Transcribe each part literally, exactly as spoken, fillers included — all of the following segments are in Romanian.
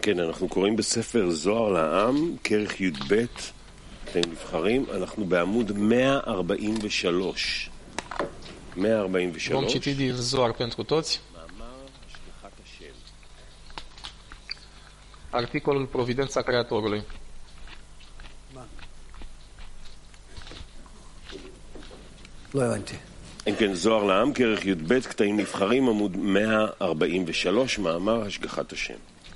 כן, אנחנו קוראים בספר זוהר לעם, כרך י"ב, אתם נבחרים, אנחנו בעמוד o mie arba'im ve shalosh. o mie arba'im ve shalosh. Vom citi din Zohar pentru toți. Articolul Providența Creatorului. לא הבנתי. אם כן, זוהר לעם, כרך י"ב, קטעים נבחרים, עמוד o mie arba'im ve shalosh, מאמר השגחת השם.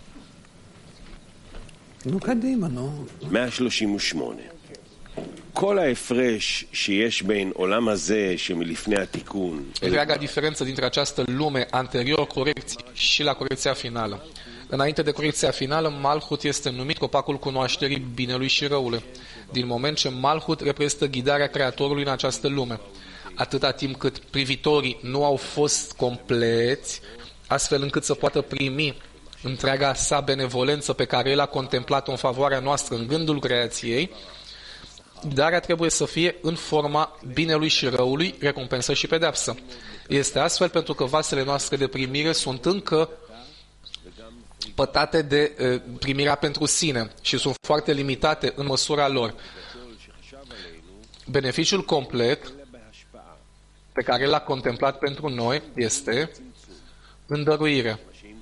נו, קדימה, נו. o mie שלושים ושמונה. כל ההפרש שיש בין עולם הזה שמלפני התיקון, Întreaga diferență dintre această lume anterior corecției și la corecția finală. Înainte de corecția finală, Malhut este numit copacul cunoașterii binelui și răului, din moment ce Malhut reprezintă ghidarea Creatorului în această lume. Atâta timp cât privitorii nu au fost compleți, astfel încât să poată primi întreaga sa benevolență pe care El a contemplat-o în favoarea noastră în gândul creației, ghidarea trebuie să fie în forma binelui și răului, recompensă și pedeapsă. Este astfel pentru că vasele noastre de primire sunt încă pătate de e, primirea pentru sine și sunt foarte limitate în măsura lor. Beneficiul complet pe care l-a contemplat pentru noi este îndăruirea.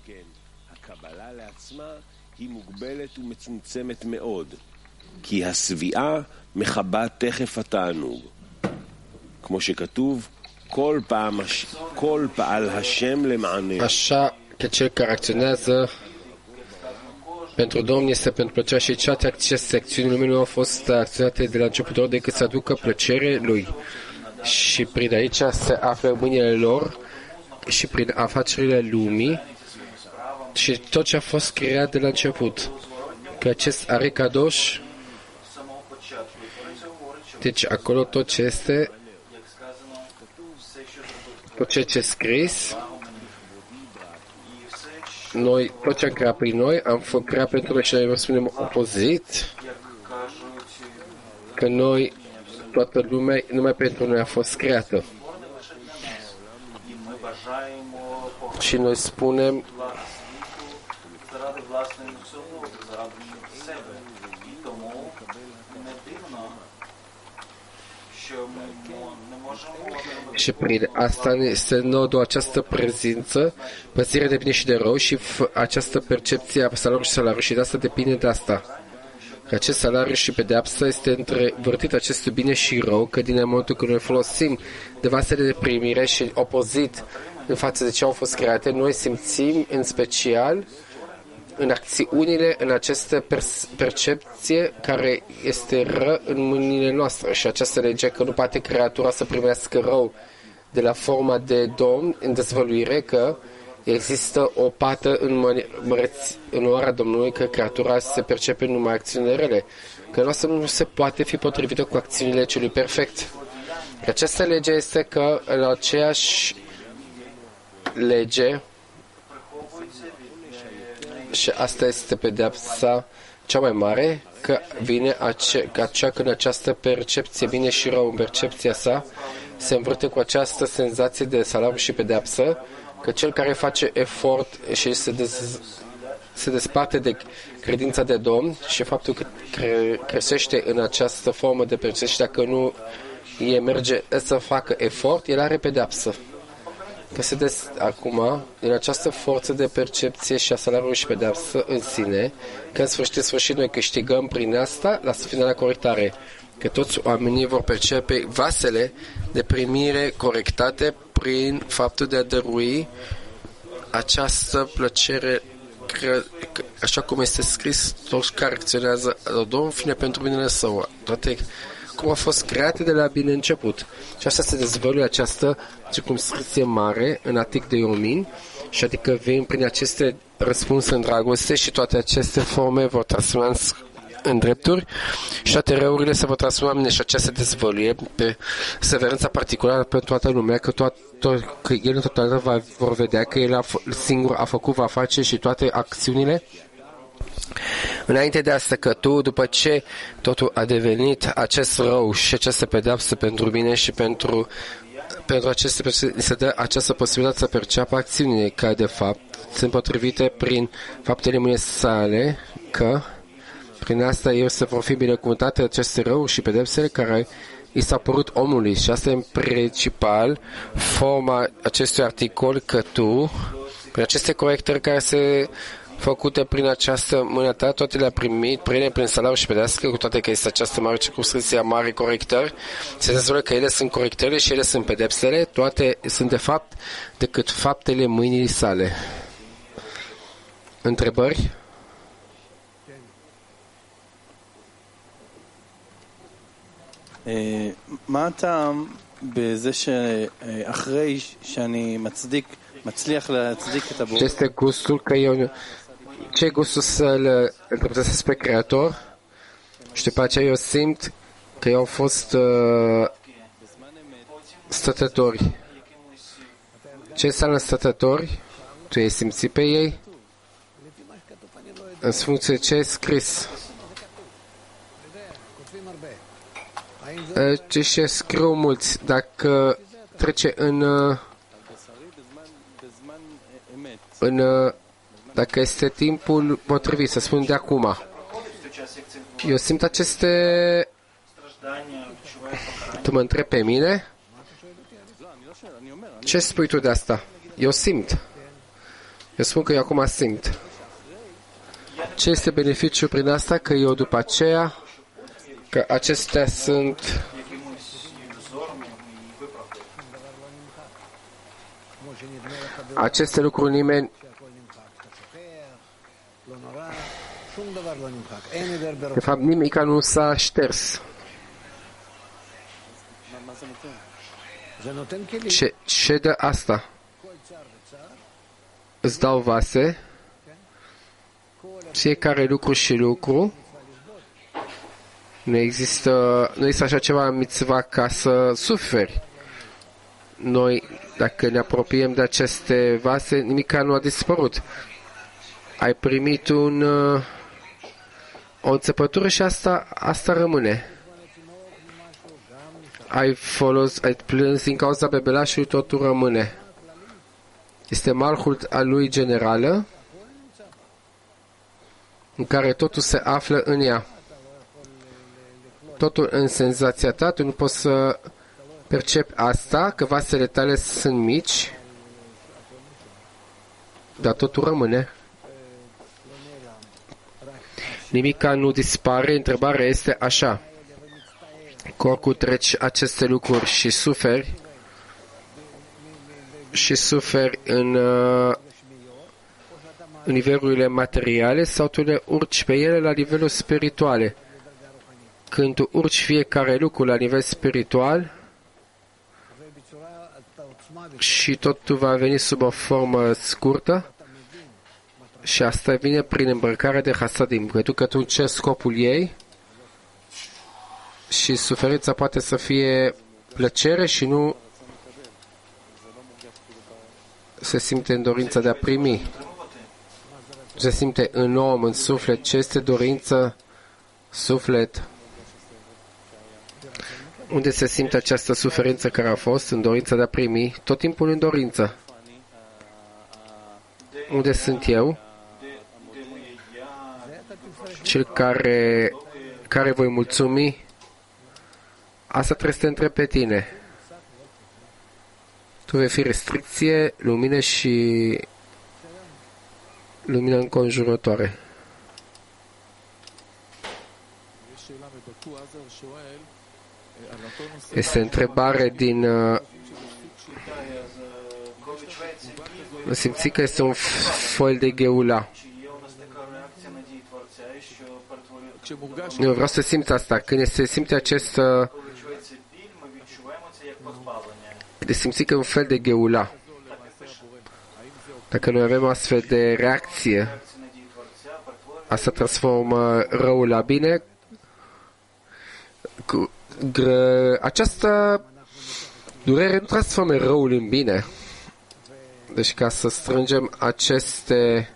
כי השביעה מחבה תכף התענוג. כמו שכתוב, כל פעם, כל פעל השם למעננו. Așa că cel care acționează pentru Domn este pentru plăcerea și toate aceste acțiuni lumii nu au fost acționate de la începutul decât să aducă plăcere lui. Și prin aici se află mâinile lor și prin afacerile lumii și tot ce a fost creat de la început. Că acest Ari Kadosh, deci acolo tot ce este, tot ce ce scris, noi, tot ce am creat prin noi, am fost creat pentru noi și noi spunem opozit, că noi, toată lumea, numai pentru noi a fost creată. Și noi spunem și prin asta este nodul această prezență, păzirea de bine și de rău și această percepție a salariului și salariului și de asta depinde de asta. Că acest salariu și pedeapsă este întrevârtit acest bine și rău, că din momentul când noi folosim de vasele de primire și opozit în față de ce au fost create, noi simțim în special în acțiunile, în această percepție care este ră în mâinile noastre și această lege că nu poate creatura să primească rău de la forma de Domn în dezvăluire, că există o pată în, măreți, în ora Domnului, că creatura se percepe numai acțiunile rele, că noastră nu se poate fi potrivită cu acțiunile celui perfect. Că această lege este că în aceeași lege, și asta este pedeapsa cea mai mare, că vine ace- că acea când această percepție bine și rău în percepția sa se învârte cu această senzație de salariu și pedeapsă, că cel care face efort și se, dez- se desparte de credința de Domn și faptul că cre- crește în această formă de percepție și dacă nu e merge să facă efort, el are pedeapsă. Că se des acum, în această forță de percepție și a salariului și pedeapsă în sine, că în sfârșit, în sfârșit noi câștigăm prin asta la finala corectare, că toți oamenii vor percepe vasele de primire corectate prin faptul de a dărui această plăcere, că, că, așa cum este scris, toți care acționează la Domnul fine pentru binele său, toate cum a fost create de la bine început. Și asta se dezvăluie această circumscripție mare în Atic de Iomin, și adică vin prin aceste răspunsuri în dragoste și toate aceste forme vor transforma în, în drepturi și toate răurile se vor transforma în și aceea se dezvăluie pe severența particulară pentru toată lumea, că, toată, că el în totalitate va, vor vedea că el a, singur a făcut, va face și toate acțiunile. Înainte de asta, că tu, după ce totul a devenit acest rău și această pedeapsă pentru mine și pentru Pentru aceste se dă această posibilitate să perceapă acțiunile care de fapt sunt potrivite prin faptele mâine sale, că prin asta eu să vor fi binecuvântate aceste răuri și pedepsele care i s-a părut omului. Și asta e în principal forma acestui articol, că tu, prin aceste corectări care se făcute prin această mână ta, toate le-a primit, prin, prin salariu și pedească, cu toate că este această mare circumscripție a mari corectări, se dezvoltă că ele sunt corectările și ele sunt pedepsele, toate sunt de fapt decât faptele mâinii sale. Întrebări? מה הטעם בזה שאחרי שאני מצדיק, מצליח להצדיק את הבורא? Este gustul că eu, ce gustul să-l îndreptățesc pe Creator și după aceea eu simt că eu au fost uh, stătători. Ce înseamnă stătători? Tu ai simțit pe ei? În funcție de ce ai scris. Ce și scriu mulți, dacă trece în, în dacă este timpul potrivit, să spun de acum. Eu simt aceste... Tu mă întrebi pe mine? Ce spui tu de asta? Eu simt. Eu spun că eu acum simt. Ce este beneficiul prin asta? Că eu după aceea că acestea sunt aceste lucruri nimeni de fapt nimic nu s-a șters. Ce, ce de asta? Îți dau vase, fiecare lucru și lucru. Nu există, nu există așa ceva în mitzvah ca să suferi. Noi, dacă ne apropiem de aceste vase, nimic nu a dispărut. Ai primit un, o înțepătură și asta, asta rămâne. Ai folos, ai plâns din cauza bebelașului, totul rămâne. Este malhul al lui generală, în care totul se află în ea. Totul în senzația ta, tu nu poți să percepi asta, că vasele tale sunt mici, dar totul rămâne. Nimica nu dispare, întrebarea este așa. Corcul treci aceste lucruri și suferi, și suferi în, în nivelurile materiale sau tu le urci pe ele la nivelul spirituale. Când tu urci fiecare lucru la nivel spiritual și totul va veni sub o formă scurtă și asta vine prin îmbrăcarea de hasadim. Pentru că tu ce scopul ei și suferința poate să fie plăcere și nu se simte în dorința de a primi. Se simte în om, în suflet. Ce este dorință? Suflet. Unde se simte această suferință care a fost? În dorința de a primi. Tot timpul în dorință. Unde sunt eu? Cel care, care voi mulțumi? Asta trebuie să te întreb pe tine. Tu vei fi restricție, lumină și lumină înconjurătoare. Este întrebare din... Uh, simți că este un foil de gheula. Eu vreau să simt asta. Când se simte acest... Uh, de simți că e un fel de gheula. Dacă noi avem astfel de reacție, asta transformă răul la bine. Cu, gră, această durere nu transformă răul în bine. Deci ca să strângem aceste...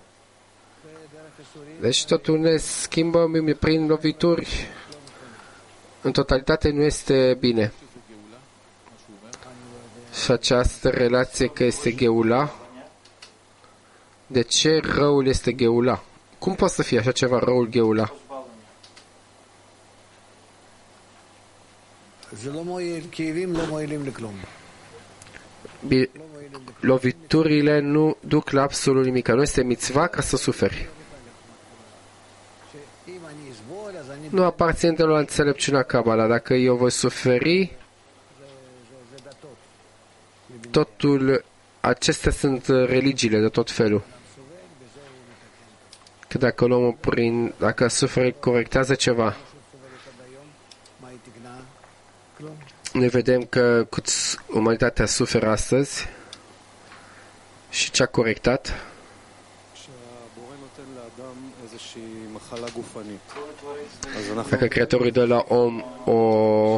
Deci totul ne schimbă prin lovituri. În totalitate nu este bine. și această relație că este Geula. De ce răul este Geula? Cum poate să fie așa ceva, răul Geula? Loviturile nu duc la absolut nimic. Nu este mitzva ca să suferi. Nu aparține de la înțelepciunea Kabbalah. Dacă eu voi suferi, totul, acestea sunt religiile de tot felul. Că dacă omul prin, dacă suferi, corectează ceva. Noi vedem că umanitatea suferă astăzi și ce a corectat. Dacă Creatorul dă la om o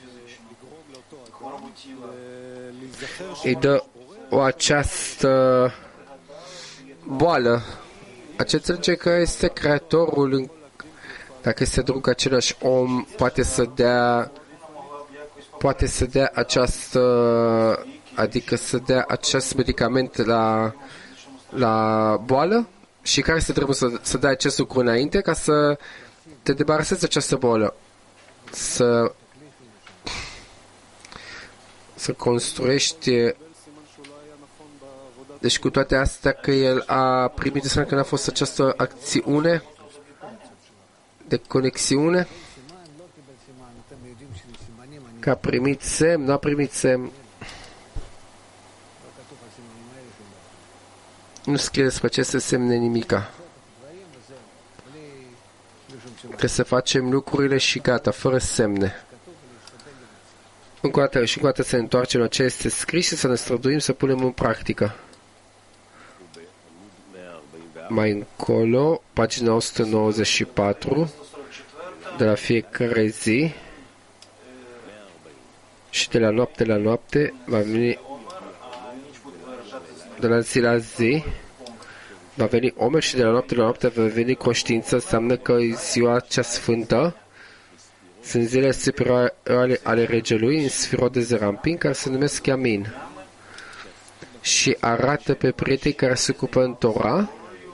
îi dă o această boală, aceea înțelege că este Creatorul, dacă este drug același om, poate să dea poate să dea această, adică să dea acest medicament la, la boală și care se trebuie să, să dea acest lucru înainte ca să te debarasezi această boală. Să să construiești. Deci cu toate astea că el a primit, înseamnă că n-a fost această acțiune de conexiune, că a primit semn, nu a primit semn. Nu scrie despre aceste semne nimica. Că să facem lucrurile și gata, fără semne. Încă o dată și încă o dată să ne întoarcem la ce este scris și să ne străduim să punem în practică. Mai încolo, pagina o sută nouăzeci și patru, de la fiecare zi și de la noapte la noapte va veni, de la zi la zi va veni Omer și de la noapte la noapte va veni conștiință, înseamnă că ziua cea sfântă sunt zilele superioare ale regelui în sfirot de Zerampin, care se numesc Yamin, și arată pe prieteni care se ocupă în Torah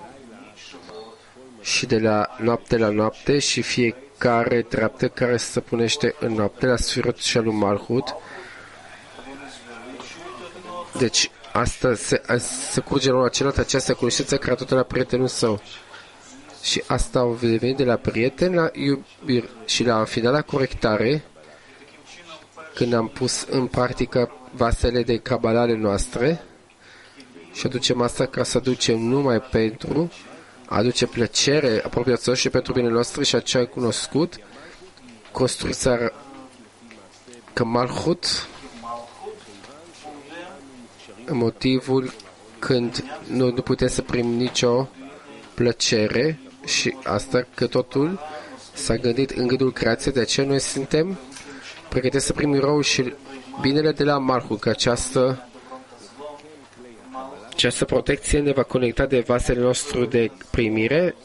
și de la noapte la noapte și fiecare treaptă care se stăpânește în noapte la sfirot Shalom Malchut. Deci asta se, se curge la celălalt, această cunoștință care tot la prietenul său. Și asta au devenit de la prieten la iubire și la final la corectare, când am pus în practică vasele de Kabbalah ale noastre și aducem asta ca să aducem numai pentru aduce plăcere apropiaților și pentru binele nostru și aceea cunoscut construirea că Malchut, motivul când nu, nu putem să primim nicio plăcere, și asta că totul s-a gândit în gândul creației, de aceea noi suntem pregătiți să primim răul și binele de la Malchut, că această această protecție ne va conecta de vasele nostru de primire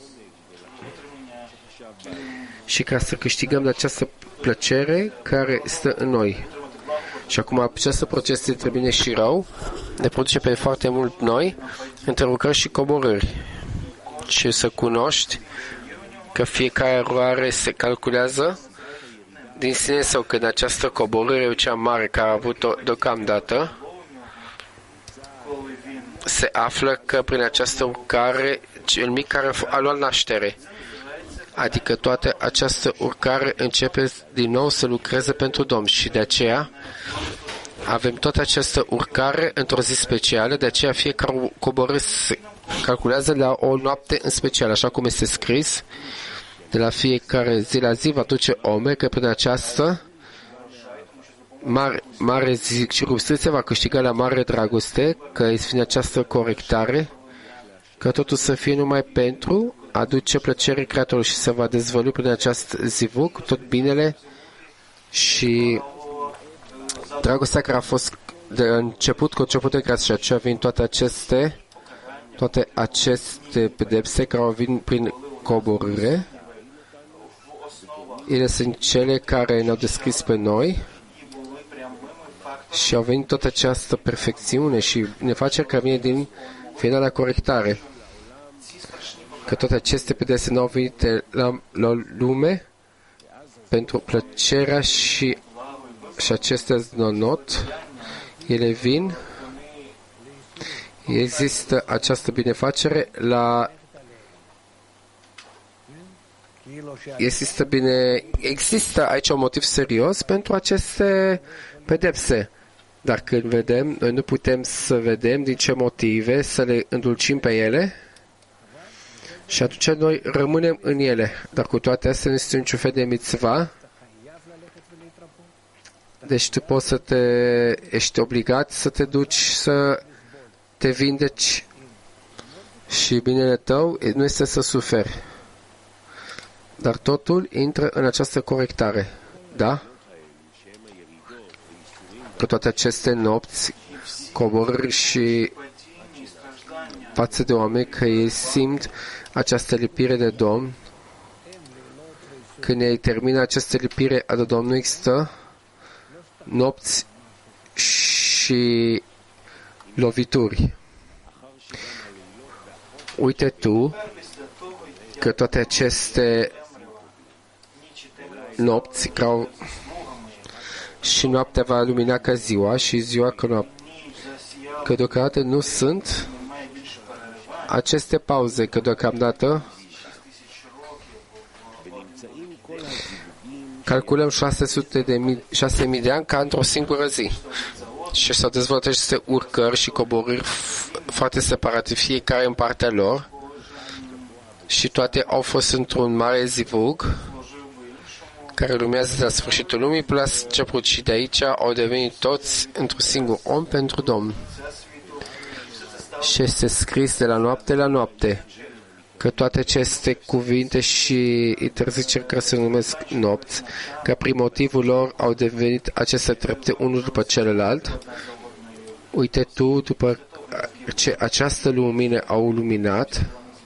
și ca să câștigăm de această plăcere care stă în noi. Și acum acest proces între bine și rău ne produce pe foarte mult noi întrerucări și coborâri. Și să cunoști că fiecare eroare se calculează din sine sau când această coborâre cea mare care a avut-o deocamdată se află că prin această urcare cel mic care a luat naștere, adică toată această urcare începe din nou să lucreze pentru Domn și de aceea avem toată această urcare într-o zi specială, de aceea fiecare coborâre se calculează la o noapte în special, așa cum este scris, de la fiecare zi la zi va duce Omer, că prin această mare, mare zi și rupstrițe va câștiga la mare dragoste, că este în această corectare, că totul să fie numai pentru aduce plăcere Creatorului și se va dezvălui prin acest zivuc tot binele și dragostea care a fost de început cu început de creație și aceea vin toate aceste toate aceste pedepse care au vin prin coborâre. Ele sunt cele care ne-au descris pe noi și au venit toată această perfecțiune și nefaceri care vine din finala corectare. Că toate aceste pedepse nu au venit la, la lume pentru plăcerea și, și aceste znonot, ele vin, există această binefacere la există bine există aici un motiv serios pentru aceste pedepse. Dar când vedem, noi nu putem să vedem din ce motive să le îndulcim pe ele și atunci noi rămânem în ele. Dar cu toate astea nu este niciun fel de mitzvah. Deci tu poți să te ești obligat să te duci să te vindeci și binele tău nu este să suferi. Dar totul intră în această corectare. Da? Că toate aceste nopți, coborâri și față de oameni că ei simt această lipire de Domn, când ei termină această lipire a de Domn, nu există nopți și lovituri. Uite tu că toate aceste nopți grau și noaptea va lumina ca ziua și ziua ca noaptea. Că deocamdată nu sunt aceste pauze, că deocamdată calculăm șase sute de mii, șase mii de ani ca într-o singură zi. Și s-au dezvoltat aceste urcări și coborâri foarte separate, fiecare în partea lor, și toate au fost într-un mare zivug care lumează de la sfârșitul lumii, plus început, și de aici au devenit toți într-un singur om pentru Domn. Și este scris de la noapte la noapte că toate aceste cuvinte și interziceri care se numesc nopți, că prin motivul lor au devenit aceste trepte unul după celălalt. Uite tu, după ce această lumină au luminat,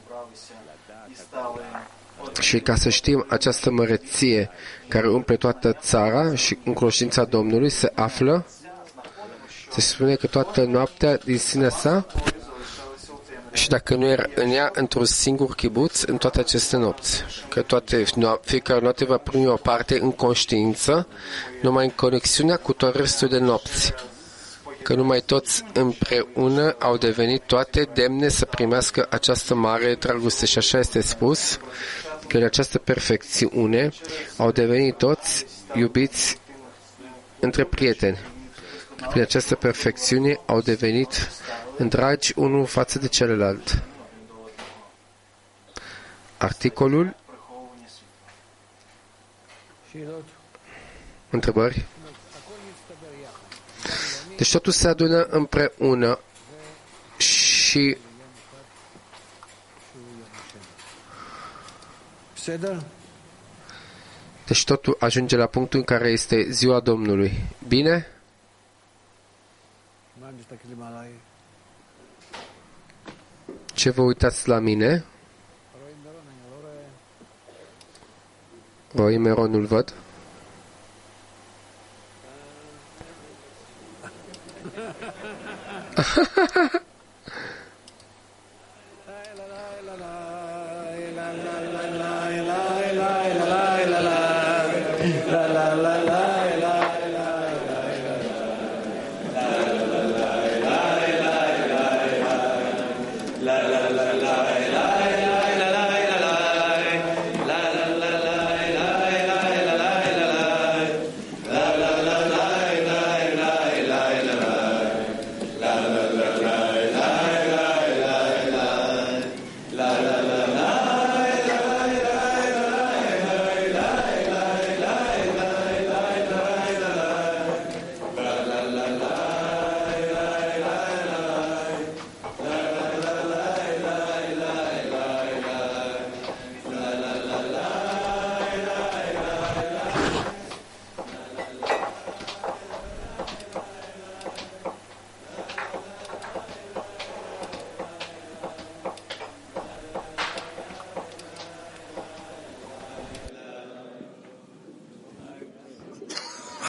și ca să știm această măreție care umple toată țara și în cunoștința Domnului se află, se spune că toată noaptea din sinea sa, și dacă nu era în ea într-un singur chibuț în toate aceste nopți, că toate, fiecare noapte va primi o parte în conștiință, numai în conexiunea cu tot restul de nopți, că numai toți împreună au devenit toate demne să primească această mare dragoste. Și așa este spus, că în această perfecțiune au devenit toți iubiți între prieteni. Prin această perfecțiune au devenit dragi unul față de celălalt. Articolul. Întrebări? Deci totul se adună împreună și deci totul ajunge la punctul în care este ziua Domnului. Bine? Ce vă uitați la mine? Voi Meron nu-l văd.